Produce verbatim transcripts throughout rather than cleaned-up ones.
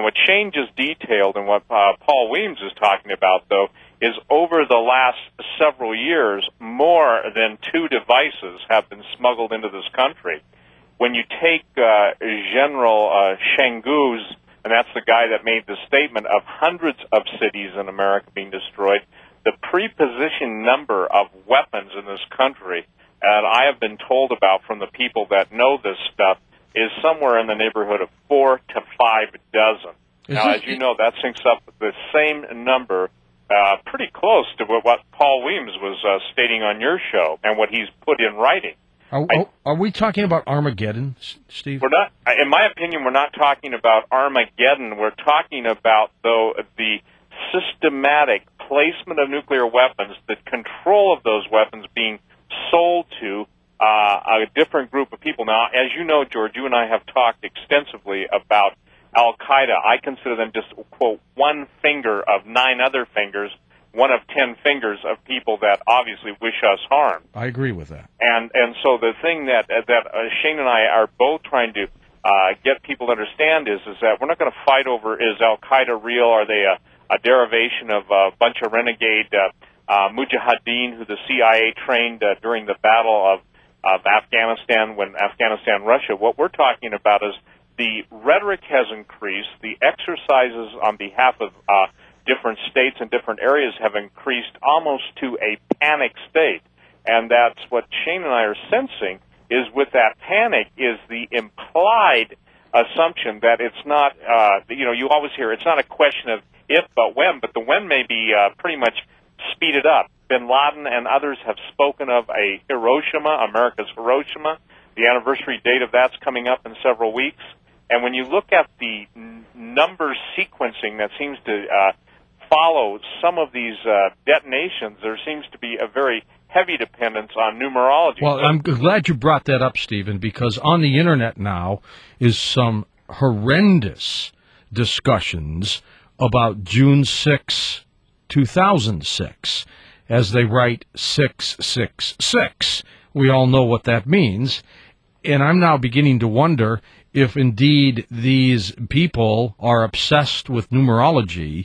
what Shane just detailed and what uh, Paul Williams is talking about, though, is over the last several years, more than two devices have been smuggled into this country. When you take uh, General uh, Shengu's, and that's the guy that made the statement of hundreds of cities in America being destroyed, the pre-positioned number of weapons in this country, and I have been told about from the people that know this stuff, is somewhere in the neighborhood of four to five dozen. Is now, it, as you know, that syncs up with the same number, uh, pretty close to what, what Paul Williams was uh, stating on your show and what he's put in writing. Are, I, are we talking about Armageddon, Steve? We're not. In my opinion, we're not talking about Armageddon. We're talking about, though, the systematic placement of nuclear weapons, the control of those weapons being sold to uh, a different group of people. Now, as you know, George, you and I have talked extensively about Al-Qaeda. I consider them just, quote, one finger of nine other fingers, one of ten fingers of people that obviously wish us harm. I agree with that. And and so the thing that that uh, Shane and I are both trying to uh, get people to understand is is that we're not going to fight over, is Al-Qaeda real? Are they a, a derivation of a bunch of renegade uh, uh, mujahideen who the C I A trained uh, during the battle of, of Afghanistan, when Afghanistan-Russia? What we're talking about is the rhetoric has increased, the exercises on behalf of uh, different states and different areas have increased almost to a panic state. And that's what Shane and I are sensing, is with that panic is the implied assumption that it's not, uh, you know, you always hear it's not a question of if but when, but the when may be uh, pretty much speeded up. Bin Laden and others have spoken of a Hiroshima, America's Hiroshima. The anniversary date of that's coming up in several weeks. And when you look at the n- number sequencing that seems to uh, follow some of these uh, detonations, there seems to be a very heavy dependence on numerology. Well, I'm glad you brought that up, Stephen, because on the Internet now is some horrendous discussions about June sixth, two thousand six, as they write six six six. We all know what that means. And I'm now beginning to wonder if indeed these people are obsessed with numerology.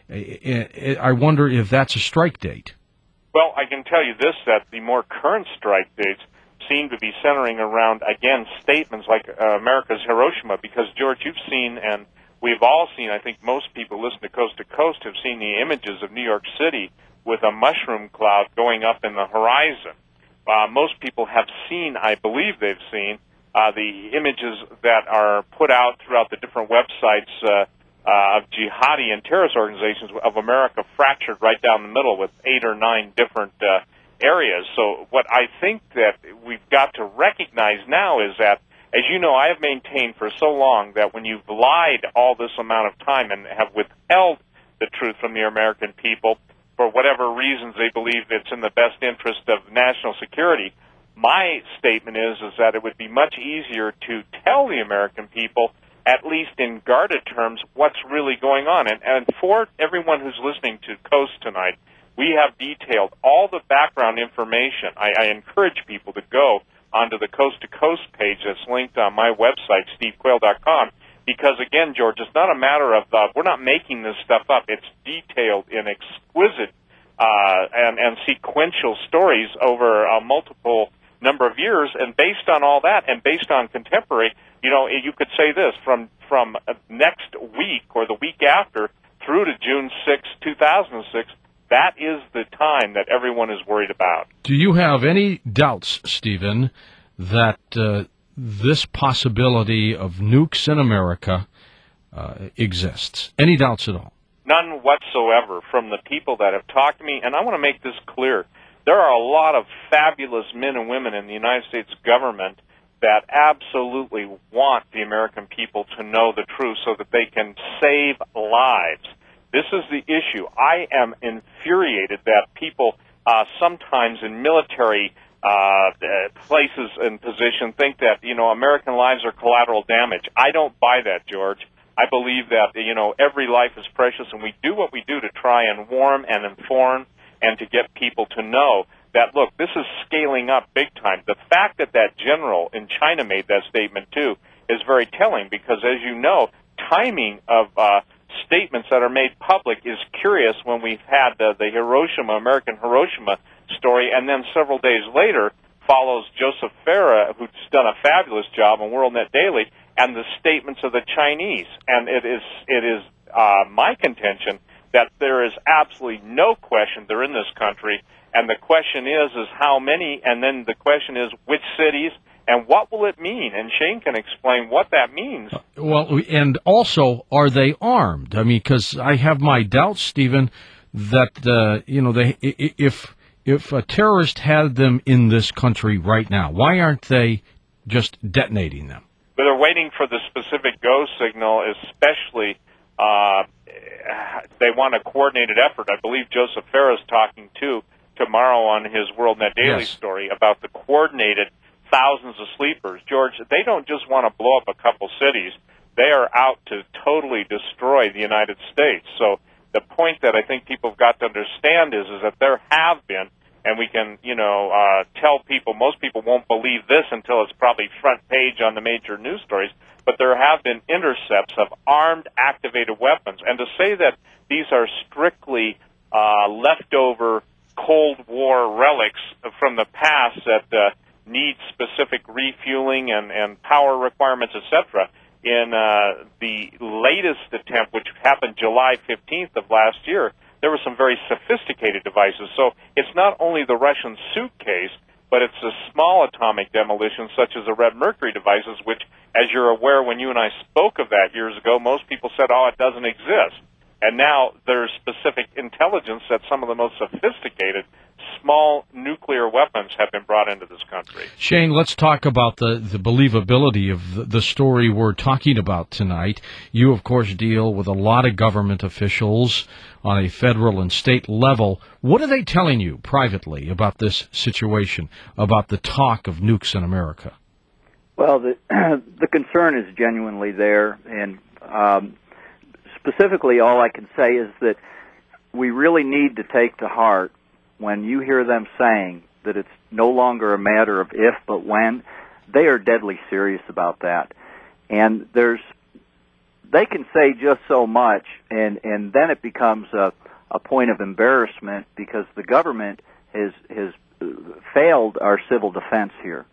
I wonder if that's a strike date. Well, I can tell you this, that the more current strike dates seem to be centering around, again, statements like uh, America's Hiroshima, because, George, you've seen, and we've all seen, I think most people listen to Coast to Coast have seen the images of New York City with a mushroom cloud going up in the horizon. Uh, most people have seen, I believe they've seen, uh, the images that are put out throughout the different websites uh, uh, of jihadi and terrorist organizations of America fractured right down the middle with eight or nine different uh, areas. So what I think that we've got to recognize now is that, as you know, I have maintained for so long that when you've lied all this amount of time and have withheld the truth from the American people, for whatever reasons they believe it's in the best interest of national security, my statement is is that it would be much easier to tell the American people, at least in guarded terms, what's really going on. And, and for everyone who's listening to Coast tonight, we have detailed all the background information. I, I encourage people to go onto the Coast to Coast page that's linked on my website, steve quayle dot com. Because, again, George, it's not a matter of, uh, we're not making this stuff up. It's detailed in exquisite uh, and, and sequential stories over a multiple number of years. And based on all that and based on contemporary, you know, you could say this, from, from next week or the week after through to June sixth, two thousand six, that is the time that everyone is worried about. Do you have any doubts, Stephen, that uh, this possibility of nukes in America uh, exists? Any doubts at all? None whatsoever from the people that have talked to me. And I want to make this clear. There are a lot of fabulous men and women in the United States government that absolutely want the American people to know the truth so that they can save lives. This is the issue. I am infuriated that people uh, sometimes in military uh, places and positions think that, you know, American lives are collateral damage. I don't buy that, George. I believe that, you know, every life is precious, and we do what we do to try and warn and inform and to get people to know that, look, this is scaling up big time. The fact that that general in China made that statement, too, is very telling because, as you know, timing of uh, statements that are made public is curious when we've had the, the Hiroshima, American Hiroshima story, and then several days later follows Joseph Farah, who's done a fabulous job on WorldNet Daily, and the statements of the Chinese. And it is it is uh, my contention that there is absolutely no question they're in this country, and the question is, is how many, and then the question is which cities, and what will it mean? And Shane can explain what that means. Well, and also, are they armed? I mean, because I have my doubts, Stephen, that, uh, you know, they, if if a terrorist had them in this country right now, why aren't they just detonating them? But they're waiting for the specific go signal, especially uh, they want a coordinated effort. I believe Joseph Farah is talking, too, tomorrow on his WorldNet Daily yes. story about the coordinated thousands of sleepers. George, they don't just want to blow up a couple cities. They are out to totally destroy the United States. So the point that I think people have got to understand is, is that there have been, and we can, you know, uh, tell people, most people won't believe this until it's probably front page on the major news stories, but there have been intercepts of armed, activated weapons. And to say that these are strictly uh, leftover Cold War relics from the past that uh, need specific refueling and, and power requirements, et cetera, in uh, the latest attempt, which happened July fifteenth of last year, there were some very sophisticated devices. So it's not only the Russian suitcase, but it's the small atomic demolitions, such as the Red Mercury devices, which, as you're aware, when you and I spoke of that years ago, most people said, oh, it doesn't exist. And now there's specific intelligence that some of the most sophisticated small nuclear weapons have been brought into this country. Shane, let's talk about the, the believability of the, the story we're talking about tonight. You, of course, deal with a lot of government officials on a federal and state level. What are they telling you privately about this situation, about the talk of nukes in America? Well, the, the concern is genuinely there, and um, specifically all I can say is that we really need to take to heart when you hear them saying that it's no longer a matter of if but when. They are deadly serious about that. And there's, they can say just so much, and, and then it becomes a, a point of embarrassment because the government has, has failed our civil defense here.